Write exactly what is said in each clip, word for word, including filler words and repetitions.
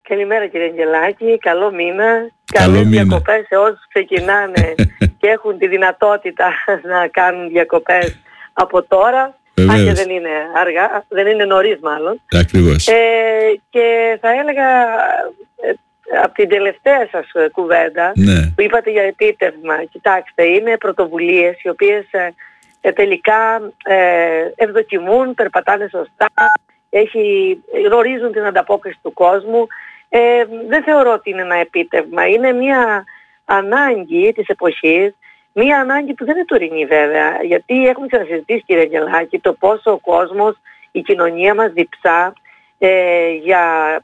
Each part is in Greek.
Καλημέρα κύριε Αγγελάκη, καλό μήνα, καλό καλές μήνα. διακοπές σε όσους ξεκινάνε και έχουν τη δυνατότητα να κάνουν διακοπές από τώρα. Βεβαίως. Αν και δεν είναι αργά, δεν είναι νωρίς μάλλον. Ακριβώς. Ε, και θα έλεγα ε, από την τελευταία σας κουβέντα, Ναι. που είπατε για επίτευγμα, κοιτάξτε, είναι πρωτοβουλίες οι οποίες ε, ε, τελικά ε, ευδοκιμούν, περπατάνε σωστά, έχει, γνωρίζουν την ανταπόκριση του κόσμου. Ε, δεν θεωρώ ότι είναι ένα επίτευγμα, είναι μια ανάγκη της εποχής, μια ανάγκη που δεν είναι τωρινή βέβαια, γιατί έχουμε ξανασυζητήσει κύριε Αγγελάκη το πόσο ο κόσμος, η κοινωνία μας διψά ε, για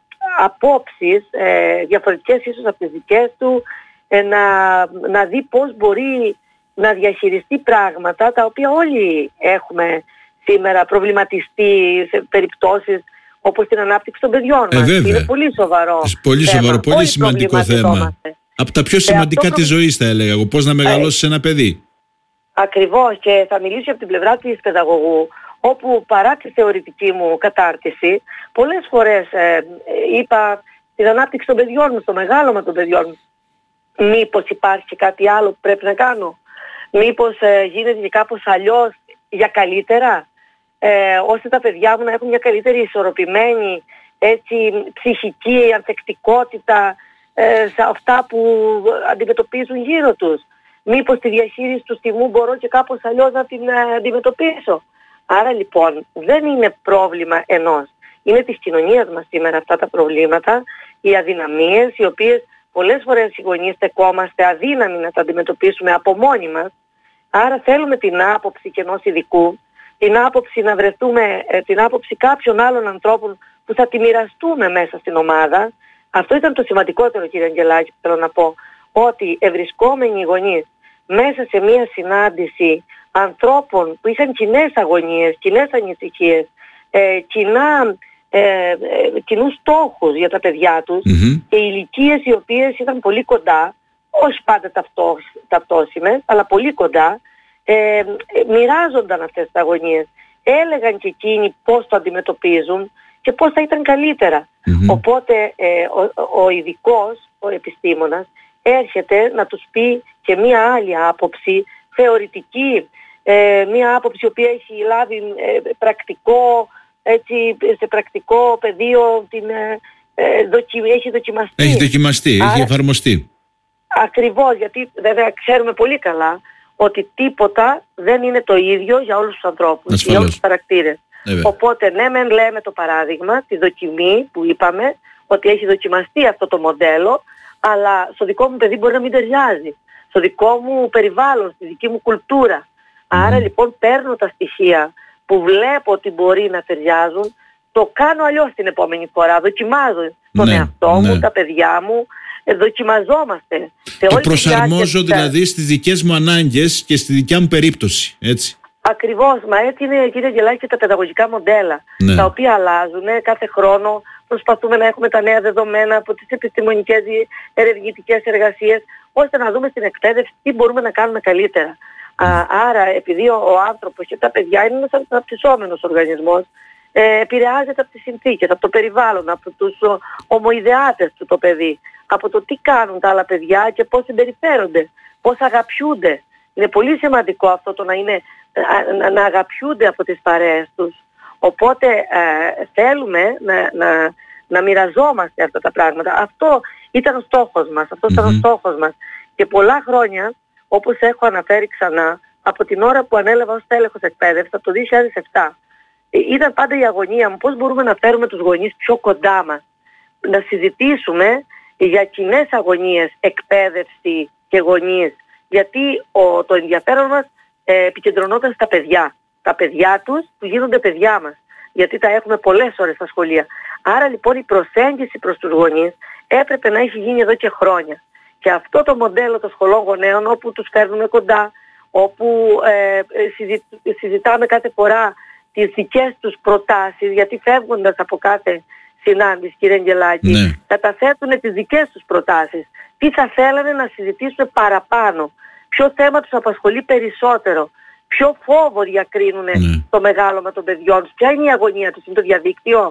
απόψεις ε, διαφορετικές ίσως από τις δικές του, ε, να, να δει πώς μπορεί να διαχειριστεί πράγματα τα οποία όλοι έχουμε σήμερα προβληματιστεί σε περιπτώσεις όπως την ανάπτυξη των παιδιών μας. Ε, είναι πολύ σοβαρό Πολύ θέμα. σοβαρό, πολύ Όλοι σημαντικό θέμα. προβληματιζόμαστε. Από τα πιο σημαντικά αυτό της προ- ζωής θα έλεγα εγώ, πώς να μεγαλώσεις ένα παιδί. Ακριβώς, και θα μιλήσω από την πλευρά της παιδαγωγού, όπου παρά τη θεωρητική μου κατάρτιση, πολλές φορές ε, είπα την ανάπτυξη των παιδιών μου, στο μεγάλωμα των παιδιών μου, μήπως υπάρχει κάτι άλλο που πρέπει να κάνω, μήπως ε, γίνεται και κάπως αλλιώς για καλύτερα, ε, ώστε τα παιδιά μου να έχουν μια καλύτερη ισορροπημένη έτσι, ψυχική ανθεκτικότητα ε, σε αυτά που αντιμετωπίζουν γύρω τους. Μήπως τη διαχείριση του στιγμού μπορώ και κάπως αλλιώς να την ε, αντιμετωπίσω. Άρα λοιπόν δεν είναι πρόβλημα ενός. Είναι της κοινωνίας μας σήμερα αυτά τα προβλήματα, οι αδυναμίες, οι οποίες πολλές φορές οι γονείς στεκόμαστε αδύναμοι να τα αντιμετωπίσουμε από μόνοι μας. Άρα θέλουμε την άποψη και ενός ειδικού, την άποψη να βρεθούμε, ε, την άποψη κάποιων άλλων ανθρώπων που θα τη μοιραστούμε μέσα στην ομάδα. Αυτό ήταν το σημαντικότερο κύριε Αγγελάκη που θέλω να πω, ότι ευρισκόμενοι οι γονείς μέσα σε μία συνάντηση ανθρώπων που είχαν κοινές αγωνίες, κοινές ανησυχίες, ε, κοινά, ε, ε, κοινούς στόχους για τα παιδιά τους Mm-hmm. και ηλικίες οι οποίες ήταν πολύ κοντά, όχι πάντα ταυτό, ταυτόσιμες, αλλά πολύ κοντά, ε, ε, μοιράζονταν αυτές τις αγωνίες. Έλεγαν και εκείνοι πώς το αντιμετωπίζουν και πώς θα ήταν καλύτερα. Mm-hmm. Οπότε ε, ο, ο ειδικός, ο επιστήμονας, έρχεται να τους πει και μία άλλη άποψη, θεωρητική, ε, μία άποψη η οποία έχει λάβει ε, πρακτικό, έτσι, σε πρακτικό πεδίο, την, ε, δοκι, έχει δοκιμαστεί. Έχει δοκιμαστεί, Άρα, έχει εφαρμοστεί. Ακριβώς, γιατί βέβαια ξέρουμε πολύ καλά ότι τίποτα δεν είναι το ίδιο για όλους τους ανθρώπους, Ασφαλώς. για όλους τους χαρακτήρες. Βέβαια. Οπότε ναι μεν λέμε το παράδειγμα, τη δοκιμή που είπαμε, ότι έχει δοκιμαστεί αυτό το μοντέλο, αλλά στο δικό μου παιδί μπορεί να μην ταιριάζει, στο δικό μου περιβάλλον, στη δική μου κουλτούρα. Άρα λοιπόν παίρνω τα στοιχεία που βλέπω ότι μπορεί να ταιριάζουν, το κάνω αλλιώς την επόμενη φορά, δοκιμάζω τον Ναι, εαυτό μου, ναι. τα παιδιά μου, ε, δοκιμαζόμαστε. Σε Το όλη τη προσαρμόζω διάρκεια- δηλαδή στις δικές μου ανάγκες και στη δικιά μου περίπτωση, έτσι. Ακριβώς, μα έτσι είναι κύριε Αγγελάκη και τα παιδαγωγικά μοντέλα, Ναι. τα οποία αλλάζουν κάθε χρόνο. Προσπαθούμε να έχουμε τα νέα δεδομένα από τις επιστημονικές ερευνητικές εργασίες, ώστε να δούμε στην εκπαίδευση τι μπορούμε να κάνουμε καλύτερα. Α, άρα επειδή ο, ο άνθρωπος και τα παιδιά είναι ένας αναπτυσσόμενος οργανισμός, ε, επηρεάζεται από τις συνθήκες, από το περιβάλλον, από τους ο, ομοειδεάτες του το παιδί, από το τι κάνουν τα άλλα παιδιά και πώς συμπεριφέρονται, πώς αγαπιούνται. Είναι πολύ σημαντικό αυτό το να, είναι, να, να αγαπιούνται από τις παρέες τους. Οπότε ε, θέλουμε να, να, να μοιραζόμαστε αυτά τα πράγματα. Αυτό ήταν ο στόχος μας. Αυτό ήταν Mm-hmm. ο στόχος μας. Και πολλά χρόνια, όπως έχω αναφέρει ξανά, από την ώρα που ανέλαβα ως τέλεχος εκπαίδευσης, από το δύο χιλιάδες επτά, ήταν πάντα η αγωνία μου πώς μπορούμε να φέρουμε τους γονείς πιο κοντά μας. Να συζητήσουμε για κοινές αγωνίες, εκπαίδευση και γονείς. Γιατί ο, το ενδιαφέρον μας ε, επικεντρωνόταν στα παιδιά. Τα παιδιά τους που γίνονται παιδιά μας. Γιατί τα έχουμε πολλές ώρες στα σχολεία. Άρα λοιπόν η προσέγγιση προς τους γονείς έπρεπε να έχει γίνει εδώ και χρόνια. Και αυτό το μοντέλο των σχολών γονέων, όπου τους φέρνουμε κοντά, όπου ε, συζη, συζητάμε κάθε φορά τις δικές τους προτάσεις, γιατί φεύγοντας από κάθε συνάντηση κύριε Αγγελάκη, Ναι. καταθέτουν τις δικές τους προτάσεις. Τι θα θέλανε να συζητήσουν παραπάνω, ποιο θέμα τους απασχολεί περισσότερο, ποιο φόβο διακρίνουν Ναι. το μεγάλωμα των παιδιών τους, ποια είναι η αγωνία τους, είναι το διαδίκτυο,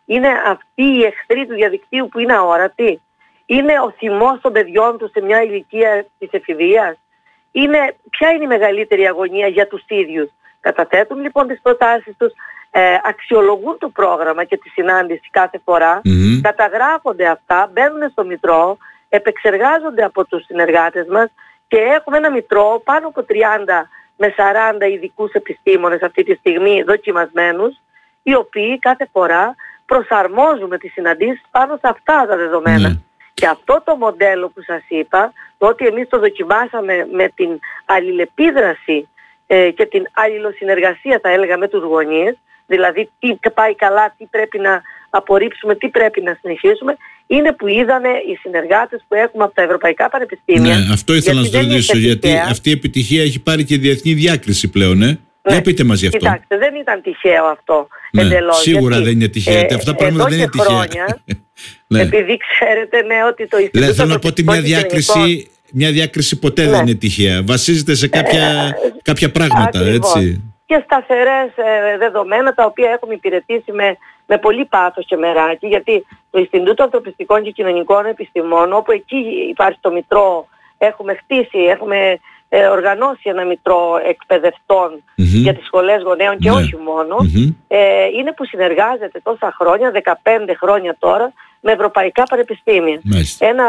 Είναι αυτοί οι εχθροί του διαδικτύου που είναι αόρατοι? Είναι ο θυμός των παιδιών τους σε μια ηλικία της εφηβείας? Είναι, ποια είναι η μεγαλύτερη αγωνία για τους ίδιους? Καταθέτουν λοιπόν τις προτάσεις τους, ε, αξιολογούν το πρόγραμμα και τη συνάντηση κάθε φορά, mm-hmm. καταγράφονται αυτά, μπαίνουν στο Μητρό, επεξεργάζονται από τους συνεργάτες μας και έχουμε ένα Μητρό πάνω από τριάντα με σαράντα ειδικούς επιστήμονες αυτή τη στιγμή δοκιμασμένους, οι οποίοι κάθε φορά προσαρμόζουμε τις συναντήσεις πάνω σε αυτά τα δεδομένα. Mm. Και αυτό το μοντέλο που σας είπα, το ότι εμείς το δοκιμάσαμε με την αλληλεπίδραση ε, και την αλληλοσυνεργασία, θα έλεγα, με τους γονείς, δηλαδή τι πάει καλά, τι πρέπει να απορρίψουμε, τι πρέπει να συνεχίσουμε, είναι που είδανε οι συνεργάτες που έχουμε από τα ευρωπαϊκά πανεπιστήμια. Ναι, αυτό ήθελα να σας ρωτήσω, γιατί αυτή η επιτυχία έχει πάρει και διεθνή διάκριση πλέον, ε? Ναι. Για πείτε μας γι' αυτό. Κοιτάξτε, δεν ήταν τυχαίο αυτό, ναι, εντελώς. Σίγουρα γιατί, δεν είναι τυχαία. Ε, Αυτά τα πράγματα δεν είναι τυχαία. Χρόνια, ναι. Επειδή ξέρετε, ναι, ότι το Ινστιτούτο... Θέλω να πω ότι μια διάκριση, μια διάκριση ποτέ ναι. δεν είναι τυχαία. Βασίζεται σε κάποια, ε, κάποια πράγματα, ακριβώς. Έτσι. Και σταθερές ε, δεδομένα, τα οποία έχουμε υπηρετήσει με, με πολύ πάθος και μεράκι, γιατί το Ινστιτούτο Ανθρωπιστικών και Κοινωνικών Επιστημών, όπου εκεί υπάρχει το Μητρό, έχουμε χτίσει, έχουμε ε, οργανώσει ένα Μητρό εκπαιδευτών mm-hmm. για τις σχολές γονέων και mm-hmm. όχι μόνο, mm-hmm. ε, είναι που συνεργάζεται τόσα χρόνια, δεκαπέντε χρόνια τώρα, με ευρωπαϊκά πανεπιστήμια. Mm-hmm. Ένα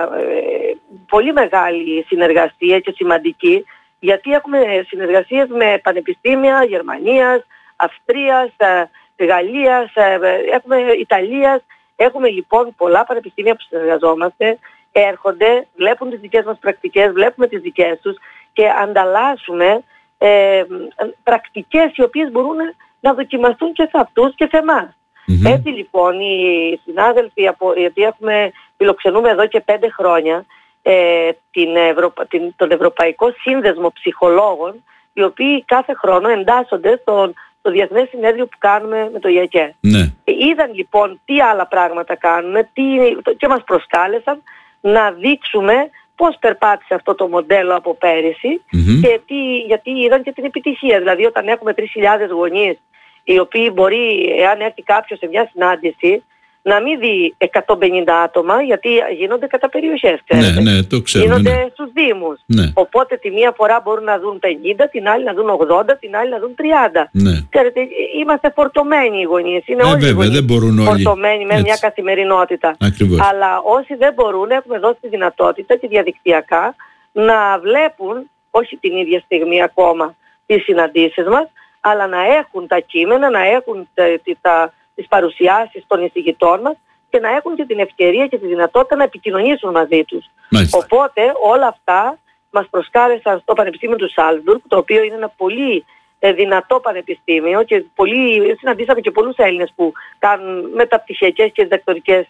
ε, πολύ μεγάλη συνεργασία και σημαντική, γιατί έχουμε συνεργασίες με πανεπιστήμια Γερμανίας, Αυστρίας, Γαλλίας, έχουμε Ιταλίας. Έχουμε λοιπόν πολλά πανεπιστήμια που συνεργαζόμαστε, έρχονται, βλέπουν τις δικές μας πρακτικές, βλέπουμε τις δικές τους και ανταλλάσσουμε ε, πρακτικές οι οποίες μπορούν να δοκιμαστούν και σε αυτούς και σε εμάς. Mm-hmm. Έτσι λοιπόν οι συνάδελφοι, από, γιατί έχουμε φιλοξενούμε εδώ και πέντε χρόνια, Ε, την Ευρω... την... τον Ευρωπαϊκό Σύνδεσμο Ψυχολόγων, οι οποίοι κάθε χρόνο εντάσσονται στον... στο Διεθνές Συνέδριο που κάνουμε με το ΙΑΚΕ. Ναι. Ε, είδαν λοιπόν τι άλλα πράγματα κάνουμε, τι... και μας προσκάλεσαν να δείξουμε πώς περπάτησε αυτό το μοντέλο από πέρυσι mm-hmm. και τι... γιατί είδαν και την επιτυχία. Δηλαδή όταν έχουμε τρεις χιλιάδες γονείς, οι οποίοι μπορεί, εάν έρθει κάποιος σε μια συνάντηση, να μην δει εκατόν πενήντα άτομα, γιατί γίνονται κατά περιοχές, ξέρετε. Ναι, ναι, το ξέρουμε, γίνονται ναι. στους δήμους. Ναι. Οπότε τη μία φορά μπορούν να δουν πενήντα, την άλλη να δουν ογδόντα, την άλλη να δουν τριάντα. Ναι. Ξέρετε, είμαστε φορτωμένοι οι γονείς. Είναι ε, όλοι βέβαια, οι γονείς δεν μπορούν όλοι. φορτωμένοι με Έτσι. μια καθημερινότητα. Ακριβώς. Αλλά όσοι δεν μπορούν, έχουμε δώσει τη δυνατότητα και διαδικτυακά να βλέπουν, όχι την ίδια στιγμή ακόμα, τις συναντήσεις μας, αλλά να έχουν τα κείμενα, να έχουν τα, τα τις παρουσιάσεις των εισηγητών μας και να έχουν και την ευκαιρία και τη δυνατότητα να επικοινωνήσουν μαζί τους. Μάλιστα. Οπότε όλα αυτά μας προσκάλεσαν στο Πανεπιστήμιο του Σάλτσμπουργκ, το οποίο είναι ένα πολύ ε, δυνατό πανεπιστήμιο και πολύ, συναντήσαμε και πολλούς Έλληνες που κάνουν μεταπτυχιακές και διδακτορικές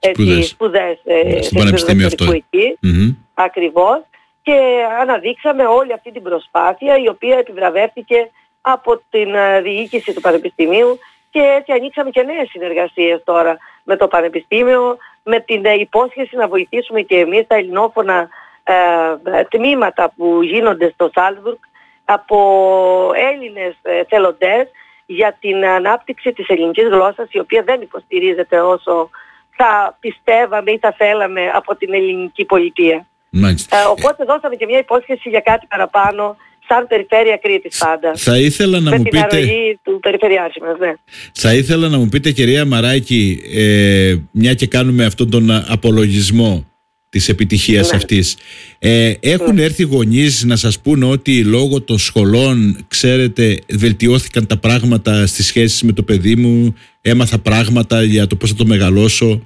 σπουδές ε, στο πανεπιστήμιο αυτό. Εκεί, mm-hmm. ακριβώς, και αναδείξαμε όλη αυτή την προσπάθεια, η οποία επιβραβεύτηκε από την uh, διοίκηση του Πανεπιστημίου. Και έτσι ανοίξαμε και νέες συνεργασίες τώρα με το Πανεπιστήμιο, με την ε, υπόσχεση να βοηθήσουμε και εμείς τα ελληνόφωνα ε, τμήματα που γίνονται στο Σάλτσμπουργκ από Έλληνες ε, θελοντές για την ανάπτυξη της ελληνικής γλώσσας, η οποία δεν υποστηρίζεται όσο θα πιστεύαμε ή θα θέλαμε από την ελληνική πολιτεία. Ε, οπότε δώσαμε και μια υπόσχεση για κάτι παραπάνω, σαν περιφέρεια Κρήτης πάντα. Θα ήθελα να με μου την πείτε... αρρωγή του περιφερειάρχη μας, ναι. Θα ήθελα να μου πείτε, κυρία Μαράκη, ε, μια και κάνουμε αυτόν τον απολογισμό της επιτυχίας ναι. αυτής. Ε, έχουν ναι. έρθει γονείς να σας πούνε ότι λόγω των σχολών, ξέρετε, βελτιώθηκαν τα πράγματα στις σχέσεις με το παιδί μου, έμαθα πράγματα για το πώς θα το μεγαλώσω?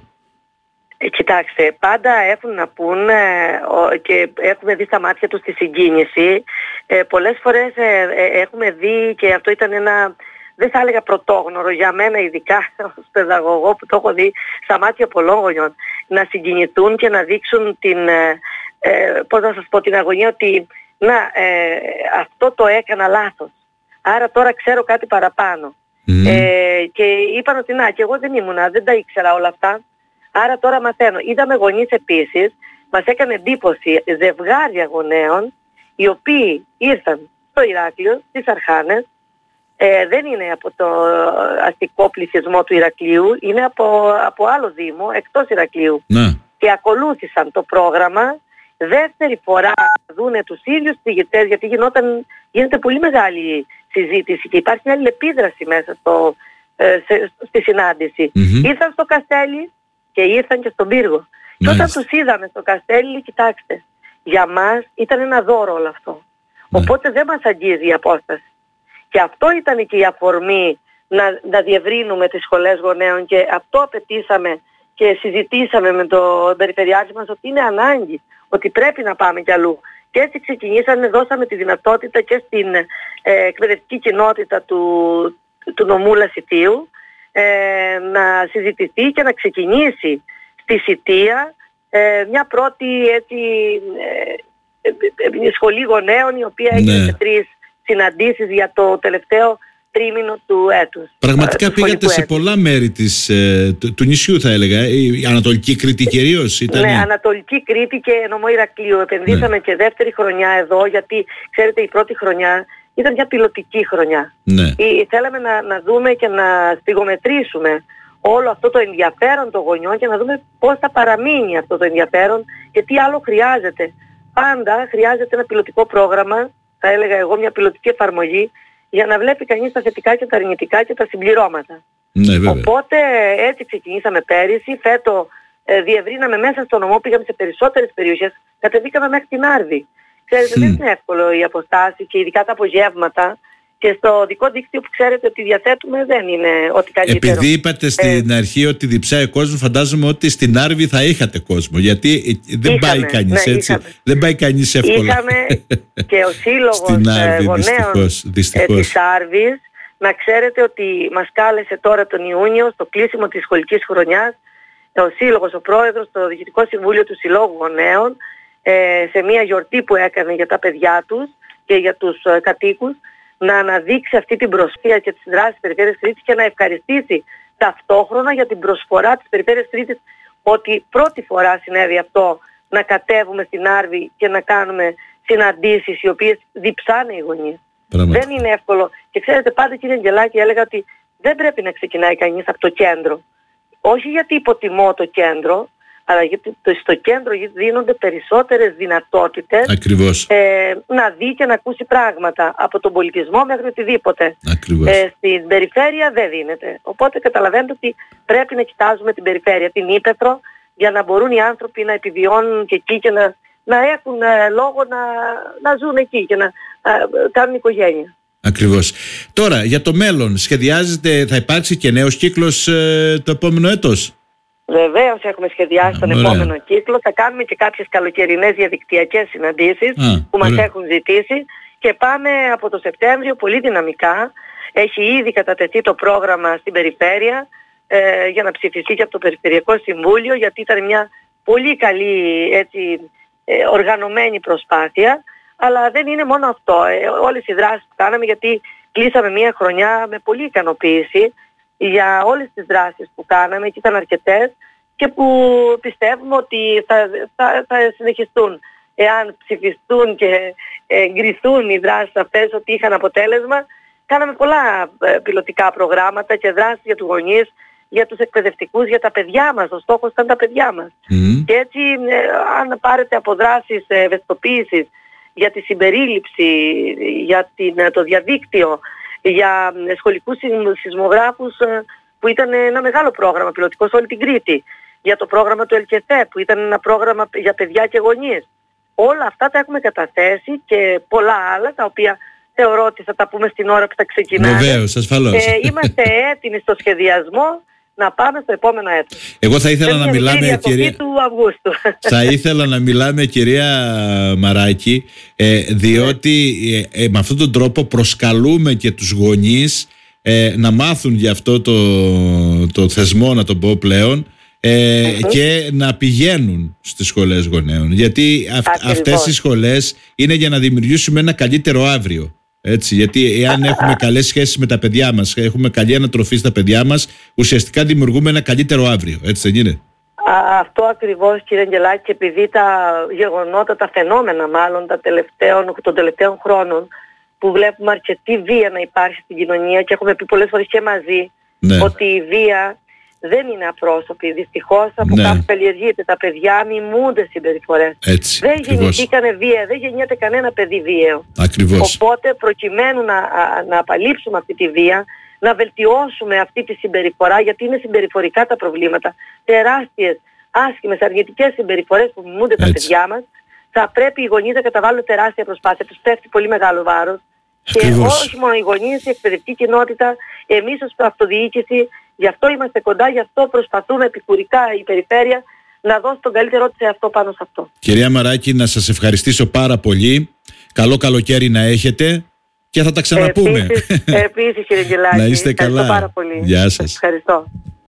Ε, κοιτάξτε, πάντα έχουν να πούν ε, ο, και έχουμε δει στα μάτια τους τη συγκίνηση. Ε, πολλές φορές ε, ε, έχουμε δει, και αυτό ήταν ένα, δεν θα έλεγα πρωτόγνωρο για μένα ειδικά ως παιδαγωγό που το έχω δει στα μάτια πολλών γονιών, να συγκινηθούν και να δείξουν την, ε, ε, πώς να σας πω, την αγωνία ότι να, ε, αυτό το έκανα λάθος, άρα τώρα ξέρω κάτι παραπάνω. Mm. Ε, και είπαν ότι να, και εγώ δεν ήμουνα, δεν τα ήξερα όλα αυτά. Άρα τώρα μαθαίνω. Είδαμε γονείς επίσης, μας έκανε εντύπωση ζευγάρια γονέων, οι οποίοι ήρθαν στο Ηράκλειο, στις Αρχάνες, ε, δεν είναι από το αστικό πληθυσμό του Ηρακλείου, είναι από, από άλλο δήμο εκτός Ηρακλείου. Ναι. Και ακολούθησαν το πρόγραμμα. Δεύτερη φορά δούνε τους ίδιους φοιτητές, γιατί γινόταν, γίνεται πολύ μεγάλη συζήτηση και υπάρχει μια αλληλεπίδραση μέσα στο, ε, σε, στη συνάντηση. Mm-hmm. Ήρθαν στο Καστέλι και ήρθαν και στον Πύργο. Nice. Και όταν τους είδαμε στο Καστέλι, κοιτάξτε, για μας ήταν ένα δώρο όλο αυτό. Mm. Οπότε δεν μας αγγίζει η απόσταση. Και αυτό ήταν και η αφορμή να, να διευρύνουμε τις σχολές γονέων και αυτό απαιτήσαμε και συζητήσαμε με τον περιφερειάρχη μας ότι είναι ανάγκη, ότι πρέπει να πάμε κι αλλού. Και έτσι ξεκινήσαμε, δώσαμε τη δυνατότητα και στην ε, εκπαιδευτική κοινότητα του, του νομού Λασιτίου ε, να συζητηθεί και να ξεκινήσει στη Σιτία ε, μια πρώτη έτσι, ε, ε, ε, σχολή γονέων, η οποία έγινε ναι. σε τρεις συναντήσεις για το τελευταίο τρίμηνο του έτους. Πραγματικά του πήγατε σε έτους. πολλά μέρη της, ε, του, του νησιού, θα έλεγα. Η Ανατολική Κρήτη κυρίως ήταν. Ναι, Ανατολική Κρήτη και νομό Ηρακλείου. Επενδύσαμε ναι. και δεύτερη χρονιά εδώ, γιατί ξέρετε η πρώτη χρονιά ήταν μια πιλωτική χρονιά. Ναι. Ή, θέλαμε να, να δούμε και να στιγομετρήσουμε όλο αυτό το ενδιαφέρον των γονιών και να δούμε πώς θα παραμείνει αυτό το ενδιαφέρον και τι άλλο χρειάζεται. Πάντα χρειάζεται ένα πιλωτικό πρόγραμμα, θα έλεγα εγώ μια πιλωτική εφαρμογή, για να βλέπει κανείς τα θετικά και τα αρνητικά και τα συμπληρώματα. Ναι, βέβαια. Οπότε έτσι ξεκινήσαμε πέρυσι, φέτο ε, διευρύναμε μέσα στο νομό, πήγαμε σε περισσότερες περιοχές, κατεβήκαμε μέχρι την Άρδη. Ξέρετε, mm. δεν είναι εύκολο η αποστάση και ειδικά τα απογεύματα. Και στο δικό δίκτυο που ξέρετε ότι διαθέτουμε δεν είναι ό,τι καλύτερο. Επειδή είπατε στην ε, αρχή ότι διψάει κόσμο, φαντάζομαι ότι στην Άρβη θα είχατε κόσμο. Γιατί δεν είχαμε, πάει κανείς ναι, έτσι. Είχαμε. Δεν πάει κανείς εύκολα. Είχαμε και ο Σύλλογος Άρβη, Γονέων δυστυχώς, δυστυχώς. της Άρβης. Να ξέρετε ότι μας κάλεσε τώρα τον Ιούνιο στο κλείσιμο της σχολικής χρονιάς ο Σύλλογος, ο Πρόεδρος, το Διοικητικό Συμβούλιο του Συλλόγου Γονέων ε, σε μια γιορτή που έκανε για τα παιδιά τους και για τους ε, κατοίκους, να αναδείξει αυτή την προσφύγεια και τις δράσεις της Περιφέρειας Κρήτης και να ευχαριστήσει ταυτόχρονα για την προσφορά της Περιφέρειας Κρήτης, ότι πρώτη φορά συνέβη αυτό, να κατέβουμε στην Άρβη και να κάνουμε συναντήσεις οι οποίες διψάνε οι γονείς. Πραγματικά. Δεν είναι εύκολο. Και ξέρετε, πάντα κύριε Αγγελάκη, έλεγα ότι δεν πρέπει να ξεκινάει κανείς από το κέντρο. Όχι γιατί υποτιμώ το κέντρο, αλλά γιατί στο κέντρο δίνονται περισσότερες δυνατότητες ε, να δει και να ακούσει πράγματα από τον πολιτισμό μέχρι οτιδήποτε. Ε, στην περιφέρεια δεν δίνεται. Οπότε καταλαβαίνετε ότι πρέπει να κοιτάζουμε την περιφέρεια, την ύπαιθρο, για να μπορούν οι άνθρωποι να επιβιώνουν και εκεί και να, να έχουν ε, λόγο να, να ζουν εκεί και να ε, κάνουν οικογένεια. Ακριβώς. Τώρα, για το μέλλον, σχεδιάζεται, θα υπάρξει και νέος κύκλος ε, το επόμενο έτος? Βεβαίως έχουμε σχεδιάσει τον ωραία. επόμενο κύκλο. Θα κάνουμε και κάποιες καλοκαιρινές διαδικτυακές συναντήσεις Α, που μας ωραία. έχουν ζητήσει και πάμε από το Σεπτέμβριο πολύ δυναμικά. Έχει ήδη κατατεθεί το πρόγραμμα στην περιφέρεια ε, για να ψηφιστεί και από το Περιφερειακό Συμβούλιο, γιατί ήταν μια πολύ καλή έτσι, ε, οργανωμένη προσπάθεια. Αλλά δεν είναι μόνο αυτό. Ε, όλες οι δράσεις που κάναμε, γιατί κλείσαμε μια χρονιά με πολύ ικανοποίηση για όλες τις δράσεις που κάναμε και ήταν αρκετές και που πιστεύουμε ότι θα, θα, θα συνεχιστούν εάν ψηφιστούν και εγκριθούν οι δράσεις αυτές, ότι είχαν αποτέλεσμα. Κάναμε πολλά ε, πιλωτικά προγράμματα και δράσεις για τους γονείς, για τους εκπαιδευτικούς, για τα παιδιά μας. Ο στόχος ήταν τα παιδιά μας. Mm. Και έτσι ε, αν πάρετε από δράσεις ε, ευαισθητοποίησης για τη συμπερίληψη, για την, το διαδίκτυο, για σχολικούς σεισμογράφους που ήταν ένα μεγάλο πρόγραμμα πιλωτικό σε όλη την Κρήτη, για το πρόγραμμα του ΕΛΚΕΘΕ που ήταν ένα πρόγραμμα για παιδιά και γονείς. Όλα αυτά τα έχουμε καταθέσει και πολλά άλλα τα οποία θεωρώ ότι θα τα πούμε στην ώρα που θα ξεκινάμε. Βεβαίως, ασφαλώς. Ε, είμαστε έτοιμοι στο σχεδιασμό να πάμε στο επόμενο έτος. Εγώ θα ήθελα να μιλάμε, κυρία... του Αυγούστου. Θα ήθελα να μιλάμε, κυρία Μαράκη, ε, διότι ε, ε, με αυτόν τον τρόπο προσκαλούμε και τους γονείς ε, να μάθουν για αυτό το, το θεσμό, να το πω πλέον, ε, mm-hmm. και να πηγαίνουν στις σχολές γονέων. Γιατί αυ, αυτές οι σχολές είναι για να δημιουργήσουμε ένα καλύτερο αύριο. Έτσι, γιατί εάν έχουμε καλές σχέσεις με τα παιδιά μας, έχουμε καλή ανατροφή στα παιδιά μας, ουσιαστικά δημιουργούμε ένα καλύτερο αύριο. Έτσι δεν είναι? Αυτό ακριβώς, κύριε Αγγελάκη, επειδή τα γεγονότα, τα φαινόμενα μάλλον τα τελευταίων, των τελευταίων χρόνων που βλέπουμε αρκετή βία να υπάρχει στην κοινωνία και έχουμε πει πολλές φορές και μαζί ναι. ότι η βία δεν είναι απρόσωπη. Δυστυχώς από ναι. κάπου καλλιεργείται. Τα παιδιά μιμούνται συμπεριφορές. Έτσι, δεν ακριβώς. γεννηθήκανε βία, δεν γεννιέται κανένα παιδί βίαιο. Ακριβώς. Οπότε προκειμένου να, να απαλείψουμε αυτή τη βία, να βελτιώσουμε αυτή τη συμπεριφορά, γιατί είναι συμπεριφορικά τα προβλήματα, τεράστιες, άσχημες, αρνητικές συμπεριφορές που μιμούνται τα παιδιά μας, θα πρέπει οι γονείς να καταβάλουν τεράστια προσπάθεια. Τους πέφτει πολύ μεγάλο βάρος. Ακριβώς. Και όχι μόνο οι γονείς, η εκπαιδευτική κοινότητα, εμείς ως αυτοδιοίκηση, γι' αυτό είμαστε κοντά, γι' αυτό προσπαθούμε επικουρικά η περιφέρεια να δώσει τον καλύτερό της εαυτό πάνω σε αυτό. Κυρία Μαράκη, να σας ευχαριστήσω πάρα πολύ. Καλό καλοκαίρι να έχετε και θα τα ξαναπούμε. Επίσης, επίσης κύριε Γελάκη, να είστε καλά. Ευχαριστώ πάρα πολύ. Γεια σας. Ευχαριστώ.